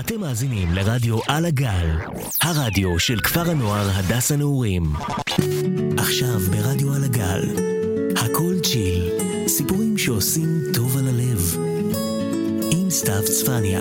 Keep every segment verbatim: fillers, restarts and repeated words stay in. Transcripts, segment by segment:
אתם מאזינים לרדיו על הגל, הרדיו של כפר הנוער הדס הנעורים. עכשיו ברדיו על הגל, הכל צ'יל, סיפורים שעושים טוב על הלב, עם סתיו צפניה.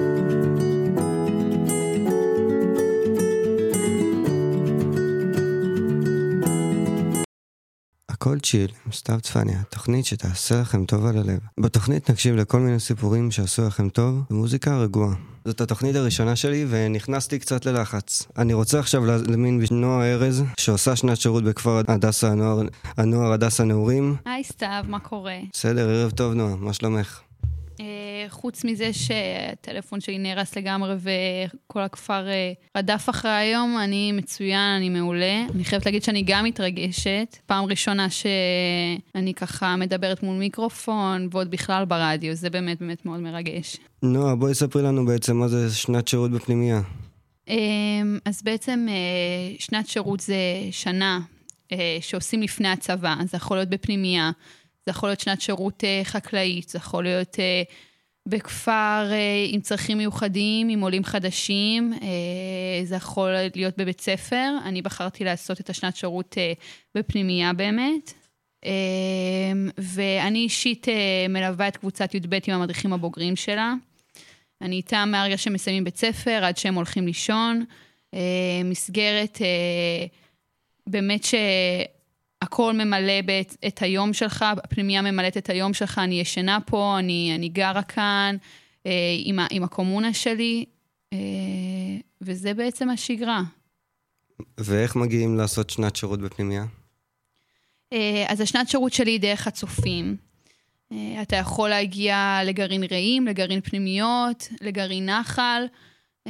הכל צ'יל, עם סתיו צפניה, תוכנית שתעשה לכם טוב על הלב. בתוכנית נקשיב לכל מיני סיפורים שעשו לכם טוב במוזיקה רגועה. זאת התוכנית הראשונה שלי ונכנסתי קצת ללחץ. אני רוצה עכשיו להזמין נועה ארז, שעושה שנת שירות בכפר הדסה הנוער, הנוער הדסה הנעורים. היי סתיו, מה קורה? בסדר, ערב טוב נועה, מה שלומך? חוץ מזה שהטלפון שלי נהרס לגמרי וכל הכפר רדף אחרי היום, אני מצוין, אני מעולה. אני חייבת להגיד שאני גם מתרגשת. פעם ראשונה שאני ככה מדברת מול מיקרופון, ועוד בכלל ברדיו, זה באמת באמת מאוד מרגש. נועה, בואי ספרי לנו בעצם מה זה שנת שירות בפנימייה. אז בעצם שנת שירות זה שנה שעושים לפני הצבא, זה יכול להיות בפנימייה, זה יכול להיות שנת שירות חקלאית, זה יכול להיות בכפר עם צרכים מיוחדים, עם עולים חדשים, זה יכול להיות בבית ספר. אני בחרתי לעשות את השנת שירות בפנימייה באמת, ואני אישית מלווה את קבוצת י"ב עם המדריכים הבוגרים שלה. אני איתם מהרגע שהם מסיימים בית ספר עד שהם הולכים לישון, מסגרת באמת ש... הכל ממלא את היום שלך, הפנימיה ממלאת את היום שלך, אני ישנה פה, אני, אני גרה כאן, אה, עם, עם הקומונה שלי, אה, וזה בעצם השגרה. ואיך מגיעים לעשות שנת שירות בפנימיה? אה, אז השנת שירות שלי היא דרך הצופים. אה, אתה יכול להגיע לגרעין רעים, לגרעין פנימיות, לגרעין נחל, אה,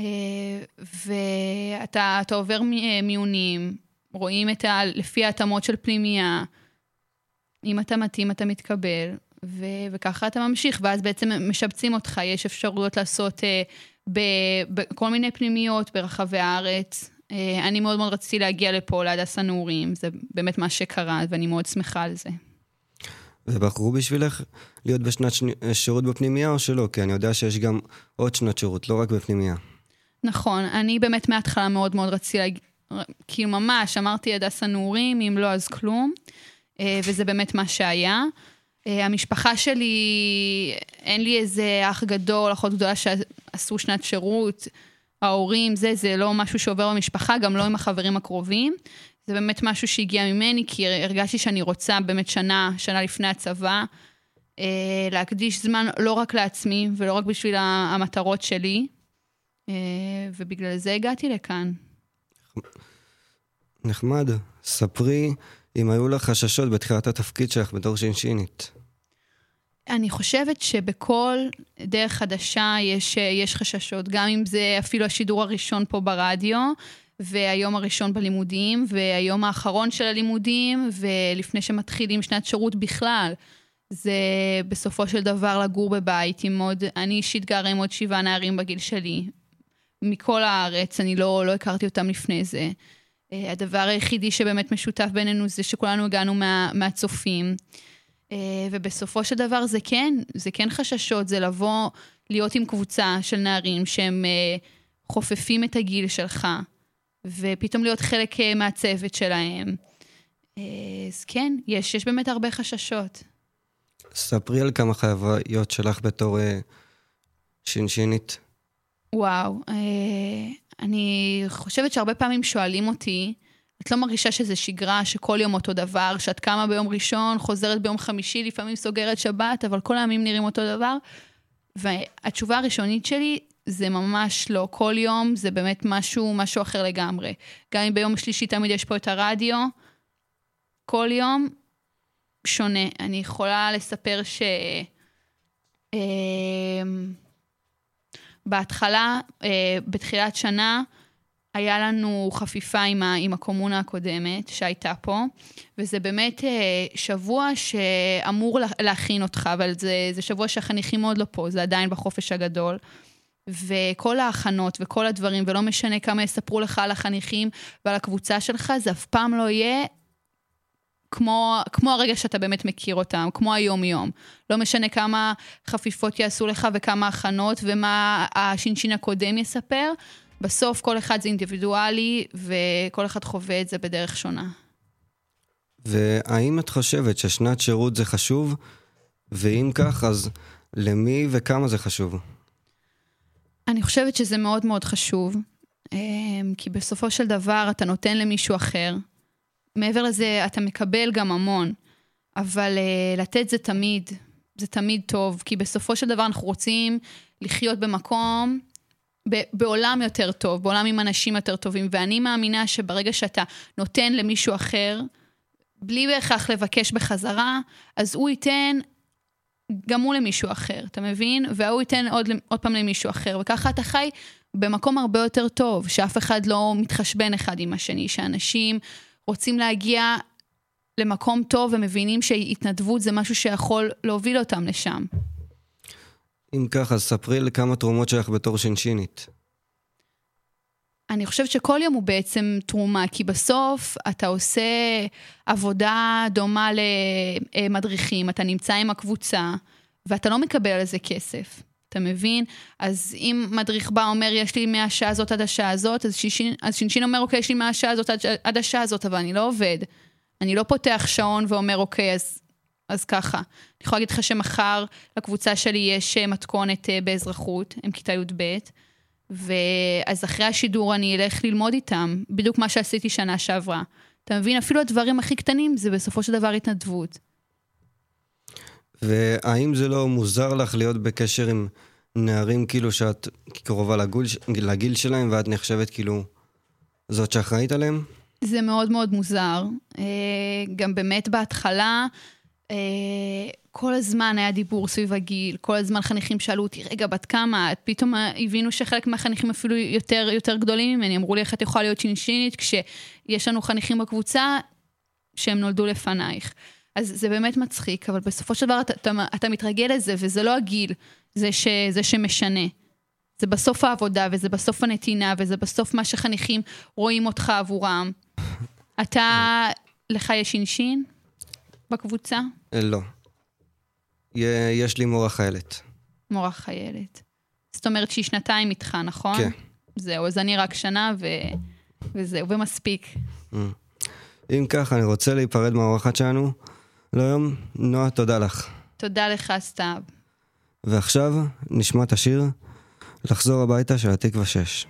ואתה אתה עובר מיונים, רואים את ה... לפי ההתאמות של פנימייה, אם אתה מתאים, אתה מתקבל, ו... וככה אתה ממשיך, ואז בעצם משבצים אותך, יש אפשרויות לעשות uh, בכל מיני פנימיות ברחבי הארץ. Uh, אני מאוד מאוד רציתי להגיע לפה, להדסה הנעורים, זה באמת מה שקרה, ואני מאוד שמחה על זה. ובחרו בשבילך להיות בשנת שירות בפנימייה או שלא? כי אני יודע שיש גם עוד שנת שירות, לא רק בפנימייה. נכון, אני באמת מההתחלה מאוד מאוד רציתי להגיע, כאילו ממש, אמרתי הדסה הנעורים, אם לא אז כלום, וזה באמת מה שהיה. המשפחה שלי, אין לי איזה אח גדול, אחות גדולה שעשו שנת שירות, ההורים, זה, זה לא משהו שעובר במשפחה, גם לא עם החברים הקרובים, זה באמת משהו שהגיע ממני, כי הרגשתי שאני רוצה באמת שנה, שנה לפני הצבא, להקדיש זמן לא רק לעצמי, ולא רק בשביל המטרות שלי, ובגלל זה הגעתי לכאן. נחמד, ספרי אם היו לך חששות בתחילת התפקיד שלך בתור שינשינית. אני חושבת שבכל דרך חדשה יש, יש חששות, גם אם זה אפילו השידור הראשון פה ברדיו, והיום הראשון בלימודים, והיום האחרון של הלימודים, ולפני שמתחילים שנת שירות בכלל, זה בסופו של דבר לגור בבית עם עוד, אני אישית גרה עם עוד שבעה נערים בגיל שלי, מכל הארץ, אני לא, לא הכרתי אותם לפני זה. הדבר היחידי שבאמת משותף בינינו זה שכולנו הגענו מה, מהצופים. ובסופו של דבר זה כן, זה כן חששות, זה לבוא, להיות עם קבוצה של נערים שהם חופפים את הגיל שלך, ופתאום להיות חלק מהצוות שלהם. אז כן, יש, יש באמת הרבה חששות. ספרי על כמה חוויות שלך בתור שינשינית. וואו, אני חושבת שהרבה פעמים שואלים אותי, את לא מרגישה שזה שגרה, שכל יום אותו דבר, שאת קמה ביום ראשון, חוזרת ביום חמישי, לפעמים סוגרת שבת, אבל כל הימים נראים אותו דבר? והתשובה הראשונית שלי, זה ממש לא. כל יום זה באמת משהו, משהו אחר לגמרי. גם אם ביום שלישי תמיד יש פה את הרדיו, כל יום שונה. אני יכולה לספר ש... בהתחלה, בתחילת שנה, היה לנו חפיפה עם, ה, עם הקומונה הקודמת שהייתה פה, וזה באמת שבוע שאמור להכין אותך, אבל זה, זה שבוע שהחניכים עוד לא פה, זה עדיין בחופש הגדול, וכל ההכנות וכל הדברים, ולא משנה כמה יספרו לך על החניכים ועל הקבוצה שלך, זה אף פעם לא יהיה כמו, כמו הרגע שאתה באמת מכיר אותם, כמו היום-יום. לא משנה כמה חפיפות יעשו לך וכמה הכנות ומה השינשין הקודם יספר, בסוף כל אחד זה אינדיבידואלי וכל אחד חווה את זה בדרך שונה. והאם את חושבת ששנת שירות זה חשוב? ואם כך, אז למי וכמה זה חשוב? אני חושבת שזה מאוד מאוד חשוב, כי בסופו של דבר אתה נותן למישהו אחר. מעבר לזה אתה מקבל גם המון, אבל לתת זה תמיד, זה תמיד טוב, כי בסופו של דבר אנחנו רוצים לחיות במקום, בעולם יותר טוב, בעולם עם אנשים יותר טובים, ואני מאמינה שברגע שאתה נותן למישהו אחר, בלי בהכרח לבקש בחזרה, אז הוא ייתן גם הוא למישהו אחר, אתה מבין? והוא ייתן עוד, עוד פעם למישהו אחר, וככה אתה חי במקום הרבה יותר טוב, שאף אחד לא מתחשבן אחד עם השני, שאנשים רוצים להגיע למקום טוב, ומבינים שהתנדבות זה משהו שיכול להוביל אותם לשם. אם ככה, אז ספרי לכמה תרומות שלך בתור שינשינית. אני חושבת שכל יום הוא בעצם תרומה, כי בסוף אתה עושה עבודה דומה למדריכים, אתה נמצא עם הקבוצה, ואתה לא מקבל על זה כסף, אתה מבין? אז אם מדריך בא אומר, יש לי מהשעה הזאת עד השעה הזאת, אז שינשין, אז שינשין אומר, אוקיי, יש לי מהשעה הזאת עד, עד השעה הזאת, אבל אני לא עובד. אני לא פותח שעון ואומר, אוקיי, אז, אז ככה. אני יכולה להגיד לך שמחר לקבוצה שלי יש מתכונת באזרחות, עם כיתה י' ב', ואז אחרי השידור אני אלך ללמוד איתם, בדיוק מה שעשיתי שנה שעברה. אתה מבין, אפילו הדברים הכי קטנים זה בסופו של דבר התנדבות. והאם זה לא מוזר לך להיות בקשר עם נערים כאילו שאת קרובה לגיל, לגיל שלהם, ואת נחשבת כאילו זאת שאחראית עליהם? זה מאוד מאוד מוזר. גם באמת בהתחלה, כל הזמן היה דיבור סביב הגיל, כל הזמן חניכים שאלו אותי, רגע, בת כמה? פתאום הבינו שחלק מהחניכים אפילו יותר, יותר גדולים ממני, אמרו לי, איך את יכולה להיות שינשינית, כשיש לנו חניכים בקבוצה שהם נולדו לפנייך. אז זה באמת מצחיק, אבל בסופו של דבר אתה, אתה, אתה מתרגל לזה, וזה לא הגיל, זה, ש, זה שמשנה. זה בסוף העבודה, וזה בסוף הנתינה, וזה בסוף מה שחניכים רואים אותך עבורם. אתה, לך יש שינשין בקבוצה? לא. יש לי מורה חיילת. מורה חיילת. זאת אומרת שהיא שנתיים איתך, נכון? כן. זהו, אז אני רק שנה ו... וזהו, ומספיק. אם כך, אני רוצה להיפרד מהאורחת שלנו. ליום, נועה, תודה לך. תודה לך, סתיו. ועכשיו נשמע את השיר לחזור הביתה של התקווה שש.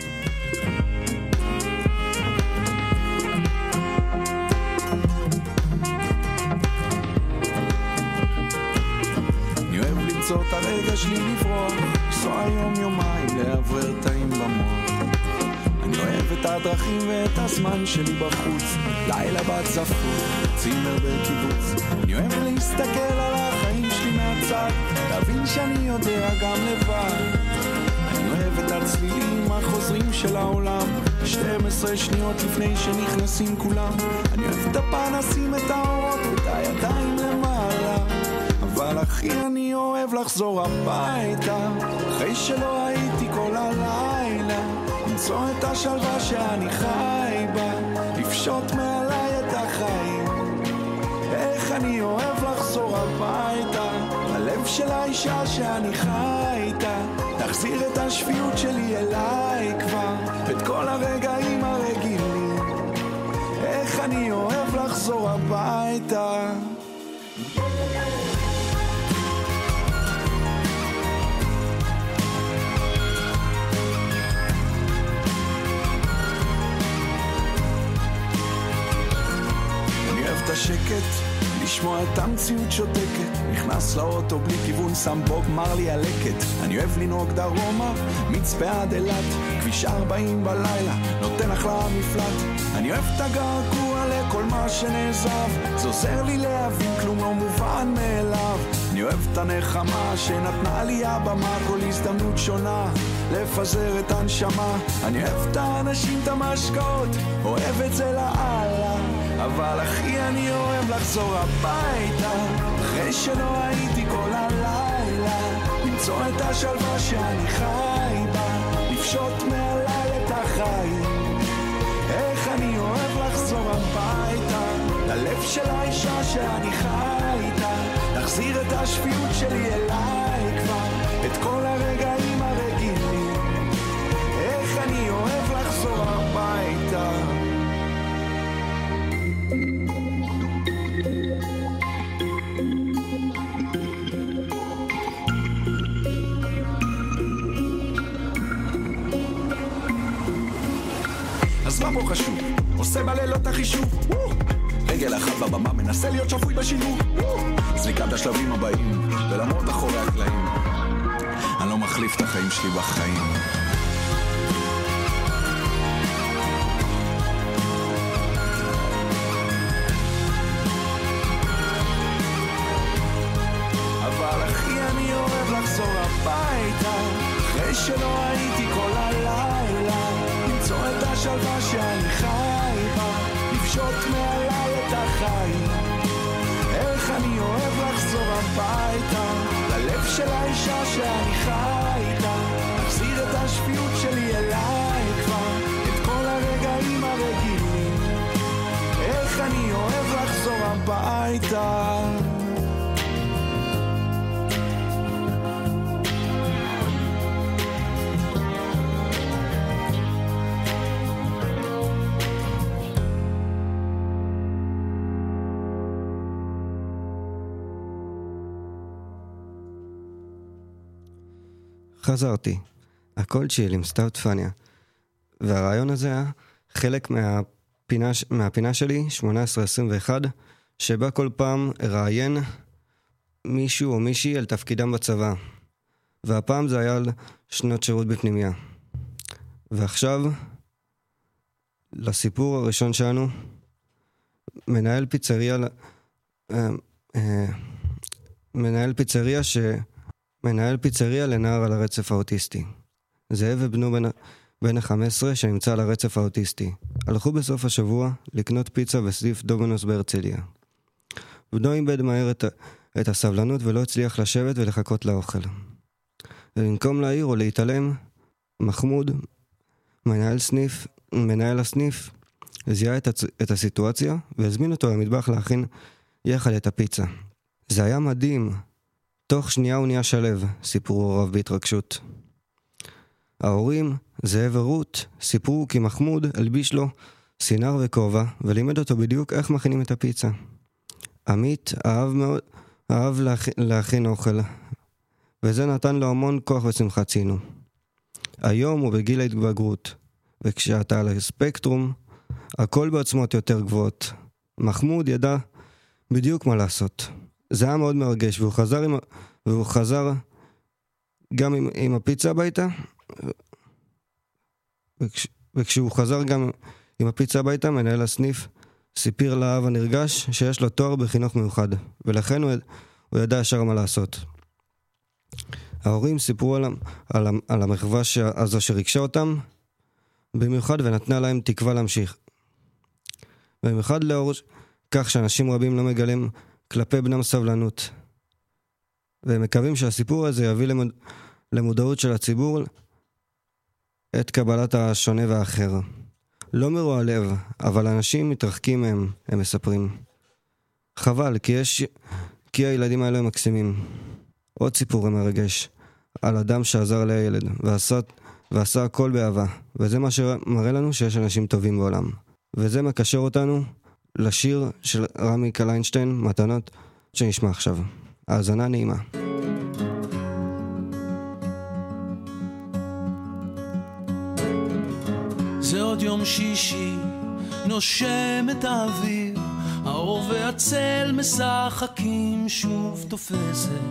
את הרגע שלי לברוח, לנסוע יום יומיים לעבר תאים במוח. אני אוהב את הדרכים ואת הזמן שלי בחוץ, לילה בצפון, צימר בקיבוץ. אני אוהב להסתכל על החיים שלי מהצד, להבין שאני יודע גם לבד. אני אוהב את הצלילים החוזרים של העולם, שתים עשרה שניות לפני שנכנסים כולם. אני אוהב את הפנסים, את האורות ואת הידיים למעלה. אבל אחי אני אוהב לחזור הביתה, אחרי שלא הייתי כל הלילה, למצוא את השלווה שאני חי בה, לפשוט מעליי את החיים. איך אני אוהב לחזור הביתה, הלב של האישה שאני חי איתה, תחזיר את השפיות שלי אליי כבר, את כל הרגעים הרגילים. איך אני אוהב לחזור הביתה. השקט, לשמוע את המציאות שותקת, נכנס לאוטו בלי כיוון, שם בוג מרלי הלקט. אני אוהב לנהוג דרומה, מצפה עד אילת, כביש ארבעים בלילה, נותן אחלה מפלט. אני אוהב את הגעגוע לכל מה שנעזב, זה עוזר לי להבין כלום לא מובן מאליו. אני אוהב את הנחמה שנתנה לי הבמה, כל הזדמנות שונה לפזר את הנשמה. אני אוהב את האנשים, את המשקעות, אוהב את זה לאללה. אבל אחי אני אוהב לחזור הביתה, אחרי שלא הייתי כל הלילה, למצוא את השלווה שאני חי בה, לפשוט מעליי את החיים. איך אני אוהב לחזור הביתה, ללב ללב של האישה שאני חי איתה, תחזיר את השפיות שלי אליי כבר, את כל הרגעים הרגילים, איך אני אוהב לחזור הביתה. אז מה פה חשוב? עושה בלילות החישוב, רגל אחת בבמה, מנסה להיות שפוי בשילוב, זריקת השלבים הבאים ולמרות אחורי הקלעים, אני לא מחליף את החיים שלי בחיים. אבל אחי אני אוהב לחזור הביתה, אחרי שלא הייתי כל הלילה, למצוא את השלווה שאני חי בה, לפשוט מעליי את החיים. איך אני אוהב לחזור הביתה, ללב של האישה שאני חי איתה, תחזיר את השפיות שלי אליי כבר, את כל הרגעים הרגילים, איך אני אוהב לחזור הביתה. חזרתי, הכל צ'יל עם סתיו צפניה, והרעיון הזה היה חלק מהפינה, מהפינה שלי, שמונה עשרה עשרים ואחת, שבה כל פעם ראיין מישהו או מישהי על תפקידם בצבא, והפעם זה היה על שנות שירות בפנימיה. ועכשיו, לסיפור הראשון שלנו, מנהל פיצריה, מנהל פיצריה ש... מנהל פיצריה לנער על הרצף האוטיסטי. זאב ובנו בן, בן ה-חמש עשרה שנמצא על הרצף האוטיסטי. הלכו בסוף השבוע לקנות פיצה בסניף דומינוס בהרצליה. בנו איבד מהר את, את הסבלנות ולא הצליח לשבת ולחכות לאוכל. ובמקום להעיר או להתעלם, מחמוד, מנהל סניף, מנהל הסניף, זיהה את, הצ... את הסיטואציה והזמין אותו למטבח להכין יחד את הפיצה. זה היה מדהים. תוך שנייה הוא נהיה שלב, סיפרו הוריו בהתרגשות. ההורים, זאב ורות, סיפרו כי מחמוד הלביש לו סינר וכובע ולימד אותו בדיוק איך מכינים את הפיצה. עמית אהב מאוד, אהב להכין, להכין אוכל, וזה נתן לו המון כוח ושמחה ציינו. היום הוא בגיל ההתבגרות, וכשאתה על הספקטרום, הכל בעצמות יותר גבוהות. מחמוד ידע בדיוק מה לעשות. זה היה מאוד מרגש, והוא חזר, עם, והוא חזר גם עם, עם הפיצה הביתה, וכש, וכשהוא חזר גם עם הפיצה הביתה, מנהל הסניף סיפר לאב הנרגש שיש לו תואר בחינוך מיוחד, ולכן הוא, הוא ידע ישר מה לעשות. ההורים סיפרו על, על, על המחווה הזו שריקשה אותם, במיוחד ונתנה להם תקווה להמשיך. במיוחד לאור כך שאנשים רבים לא מגלים כלפי בנם סבלנות, והם מקווים שהסיפור הזה יביא למוד... למודעות של הציבור את קבלת השונה והאחר. לא מרוע לב, אבל אנשים מתרחקים מהם, הם מספרים. חבל, כי יש... כי הילדים האלה הם מקסימים. עוד סיפור מרגש, על אדם שעזר לילד, ועשה, ועשה הכל באהבה, וזה מה שמראה לנו שיש אנשים טובים בעולם. וזה מקשר אותנו לשיר של רמי קליינשטיין, מתנות, שנשמע עכשיו. האזנה נעימה. זה עוד יום שישי, נושם את האוויר, האור והצל משחקים שוב תופסת.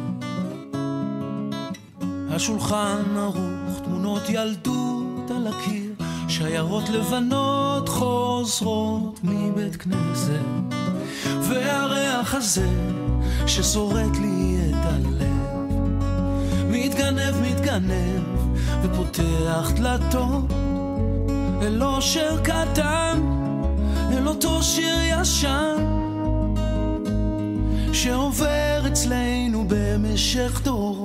השולחן ערוך, תמונות ילדות על הקיר, שיירות לבנות חוזרות מבית כנסת, והריח הזה ששורט לי את הלב מתגנב מתגנב ופותח דלתות אל אושר קטן, אל אותו שיר ישן שעובר אצלנו במשך דורות.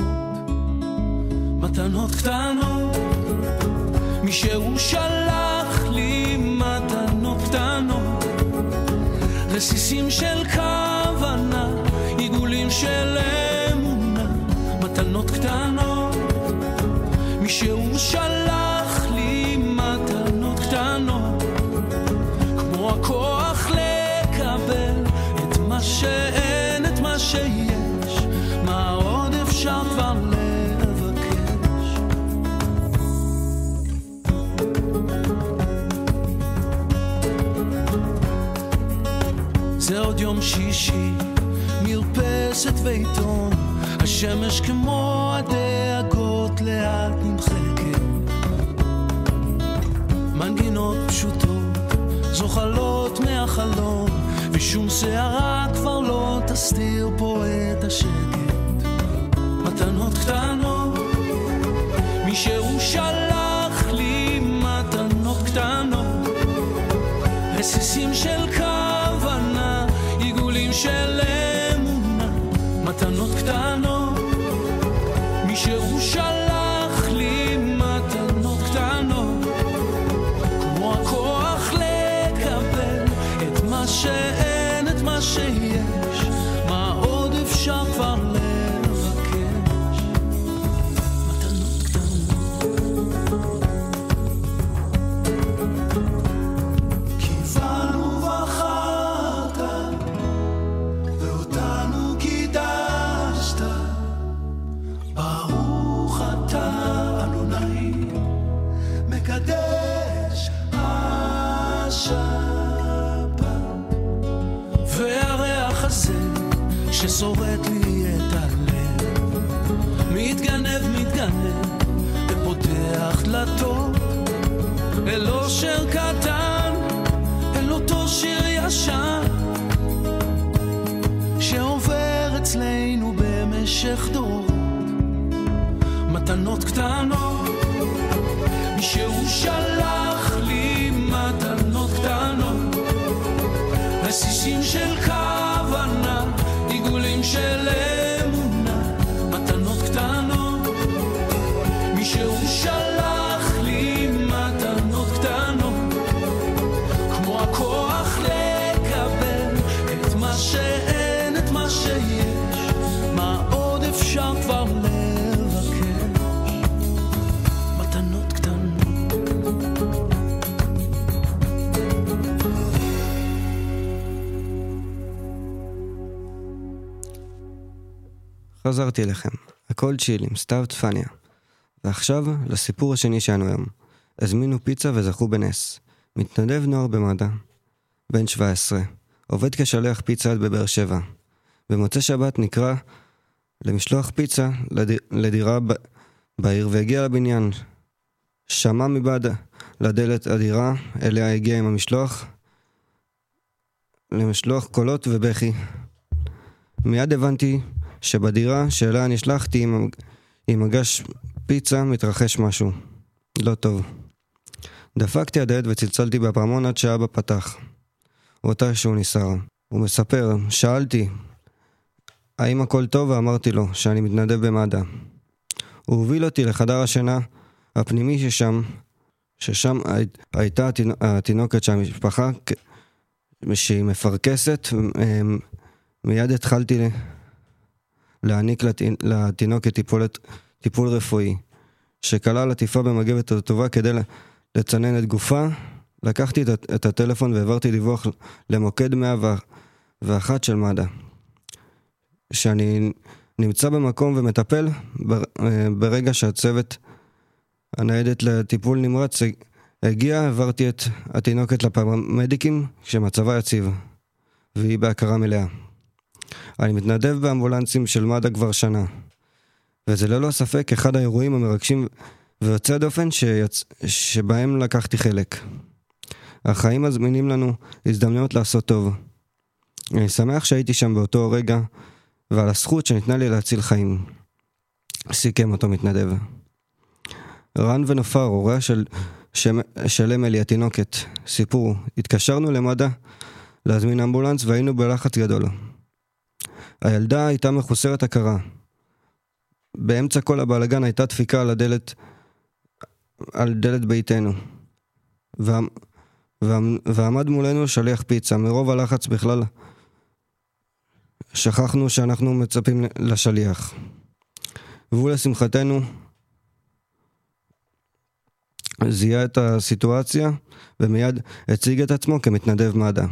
מתנות קטנות, מי שהוא שלח לי מתנות קטנות, רסיסים של כוונה, עיגולים של אמונה, מתנות קטנות, מישהו שלח לי מתנות קטנות, כמו הכוח לקבל את מה שאין, את מה שיש, מה עוד אפשר כבר לבקש. זה עוד יום שישי, מרפסת ועיתון, השמש כמו הדאגות לאט נמחקת, מנגינות פשוטות זוחלות מהחלום, ושום שערה כבר לא תסתיר פה את השקט. מתנות קטנות, מישהו שלח לי מתנות קטנות, רסיסים של כוונה, עיגולים של אמונה, מתנות קטנות, מישהו שלח לי מתנות קטנות, כמו הכוח לקבל את מה שאין, את מה שיש, מה עוד אפשר כבר לבקש. מתנות קטנות, קיוונו בחרת ואותנו קידשת, ברוך אתה אדוני מקדש השבת. והריח הזה ששורת לי את הלב, מתגנב מתגנב ופותח דלתות אל אושר קטן, אל אותו שיר ישן שעובר אצלנו במשך דור. מתנות קטנות, מישהו שלח לי מתנות קטנות, רסיסים של כוונה, עיגולים של אמונה, מתנות קטנות, מישהו שלח לי מתנות קטנות, כמו הכוח לקבל את מה שאין, את מה שיש, מה עוד אפשר כבר לבקש. מתנות קטנות. חזרתי אליכם, הכל צ'יל עם סתיו צפניה. ועכשיו לסיפור השני שלנו היום. הזמינו פיצה וזכו בנס. מתנדב נוער במד"א, בן שבע עשרה, עובד כשליח פיצה בבאר שבע. במוצאי שבת נקרא למשלוח פיצה לדיר, לדירה ב, בעיר והגיע לבניין. שמע מבעד לדלת הדירה אליה הגיע עם המשלוח, למשלוח קולות ובכי. מיד הבנתי שבדירה שאלה נשלחתי עם, עם מגש פיצה מתרחש משהו לא טוב. דפקתי הדלת וצלצלתי בפעמון עד שאבא פתח. אותה שהוא ניסר. הוא מספר, שאלתי האם הכל טוב, ואמרתי לו שאני מתנדב במד"א. הוא הוביל אותי לחדר השינה הפנימי ששם, ששם הייתה התינוקת שהמשפחה שהיא מפרקסת. מיד התחלתי להעניק לתינוקת טיפולת, טיפול רפואי, שכלל עטיפה במגבת הטובה כדי לצנן את גופה. לקחתי את, את הטלפון והעברתי דיווח למוקד מאה ואחת של מד"א, שאני נמצא במקום ומטפל. ברגע שהצוות הניידת לטיפול נמרץ הגיע, העברתי את התינוקת לפרמדיקים שמצבה יציב, והיא בהכרה מלאה. אני מתנדב באמבולנסים של מד"א כבר שנה, וזה ללא ספק אחד האירועים המרגשים ויוצא דופן שיצ... שבהם לקחתי חלק. החיים מזמינים לנו הזדמנויות לעשות טוב. אני שמח שהייתי שם באותו רגע, ועל הזכות שניתנה לי להציל חיים. סיכם אותו מתנדב. רן ונופר, הוריה של, של, של אמלי התינוקת, סיפור, התקשרנו למד"א להזמין אמבולנס והיינו בלחץ גדול. הילדה הייתה מחוסרת הכרה. באמצע כל הבלגן הייתה דפיקה על הדלת, על דלת ביתנו. וה, ועמד מולנו שליח פיצה. מרוב הלחץ בכלל שכחנו שאנחנו מצפים לשליח. והוא לשמחתנו זיהה את הסיטואציה ומיד הציג את עצמו כמתנדב מד"א.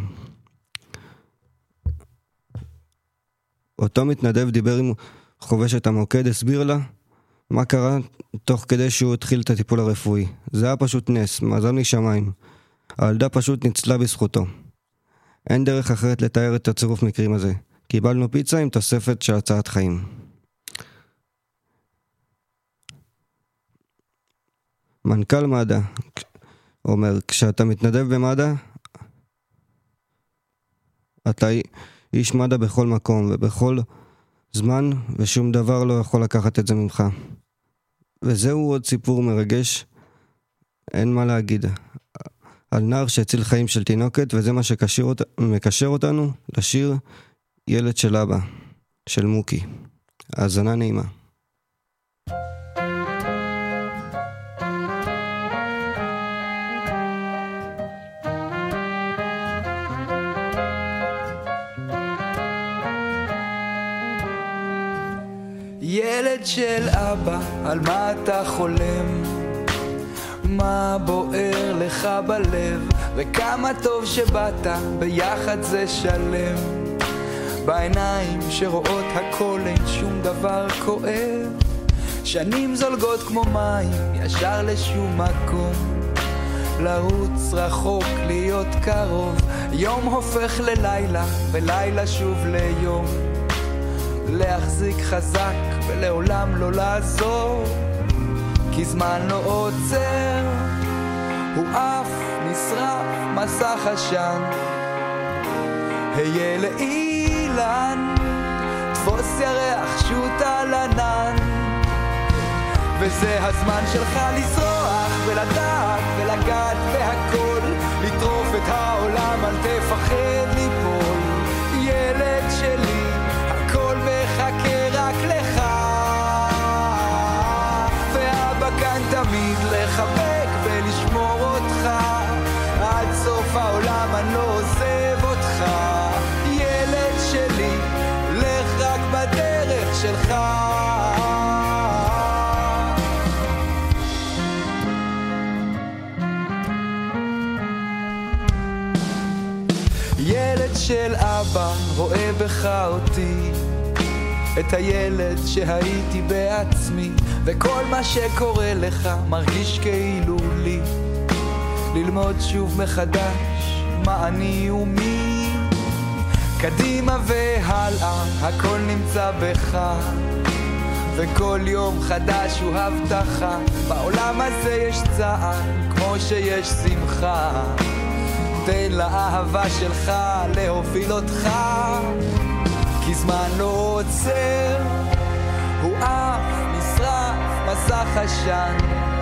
אותו מתנדב דיבר עם חובשת המוקד, הסביר לה מה קרה תוך כדי שהוא התחיל את הטיפול הרפואי. זה היה פשוט נס, מזל משמיים. הילדה פשוט ניצלה בזכותו. אין דרך אחרת לתאר את הצירוף מקרים הזה. קיבלנו פיצה עם תוספת של הצעת חיים. מנכ"ל מד"א אומר, כשאתה מתנדב במד"א, אתה איש מד"א בכל מקום ובכל זמן, ושום דבר לא יכול לקחת את זה ממך. וזהו עוד סיפור מרגש, אין מה להגיד. על נער שהציל חיים של תינוקת, וזה מה שמקשר אותנו לשיר ילד של אבא, של מוקי. האזנה נעימה. ילד של אבא, על מה אתה חולם? מה בוער לך בלב? וכמה טוב שבאת, ביחד זה שלם. בעיניים שרואות הכל אין שום דבר כואב. שנים זולגות כמו מים, ישר לשום מקום. לרוץ רחוק, להיות קרוב. יום הופך ללילה, ולילה שוב ליום. להחזיק חזק ולעולם לא לעזור, כי זמן לא עוצר, הוא אף נשרף מסך עשן. היה לאילן, תפוס ירח שוט על ענן, וזה הזמן שלך לזרוח ולדעת ולגעת בהכל, לטרוף את העולם, אל תפחד ליפול. ילד שלי, הכל מחכה רק לך, ואבא כאן תמיד לחבק ולשמור אותך, עד סוף העולם אני לא עוזב אותך. ילד שלי, לך רק בדרך שלך. ילד של אבא רואה בך אותי, את הילד שהייתי בעצמי, וכל מה שקורה לך מרגיש כאילו לי. ללמוד שוב מחדש מה אני ומי, קדימה והלאה הכל נמצא בך, וכל יום חדש הוא הבטחה. בעולם הזה יש צער כמו שיש שמחה, תן לאהבה שלך להוביל אותך, כי זמן לא עוצר, הוא אף נשרף מסך עשן.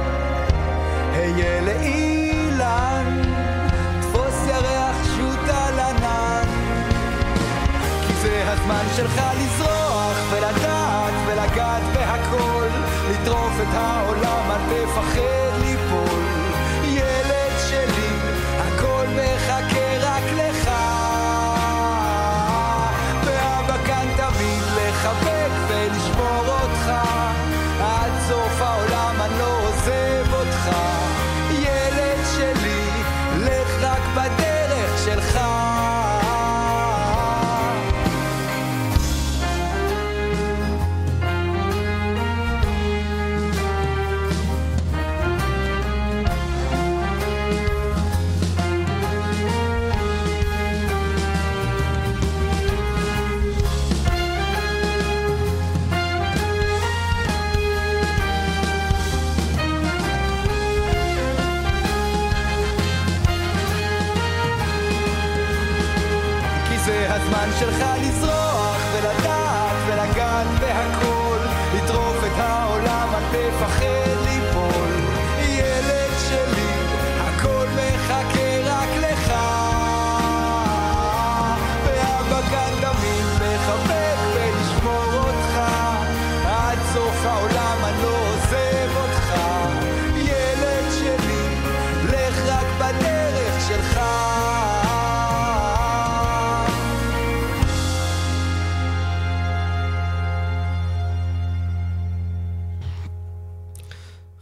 היה לאילן, תפוס ירח שוט על ענן, כי זה הזמן שלך לזרוח ולדעת ולגעת בהכל, לטרוף את העולם, אל תפחד ליפול. ילד שלי, הכל מחכה רק לך, לחבק ולשמור אותך, עד סוף העולם אני לא עוזב אותך. ילד שלי, לך רק בדרך שלך. הזמן שלך לזרוח ולדעת ולגעת בהכל, לטרוף את העולם, אל תפחד ליפול. ילד שלי, הכל מחכה רק לך, ואבא כאן תמיד לחבק ולשמור אותך, עד סוף העולם אני לא עוזב אותך. ילד שלי, לך רק בדרך שלך.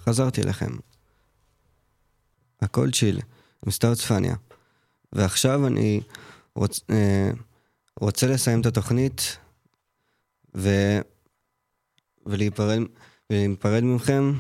חזרתי אליכם. הכל צ'יל, עם סתיו צפניה. ועכשיו אני רוצ, אה, רוצה לסיים את התוכנית ו, ולהיפרד, ולהיפרד ממכם.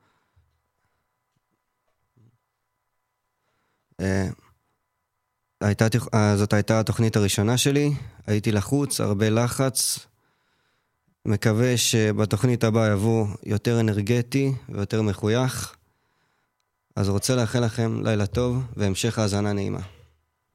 אה, הייתה, זאת הייתה התוכנית הראשונה שלי, הייתי לחוץ, הרבה לחץ. מקווה שבתוכנית הבאה יבוא יותר אנרגטי ויותר מחוייך. אז רוצה לאחל לכם לילה טוב והמשך האזנה נעימה.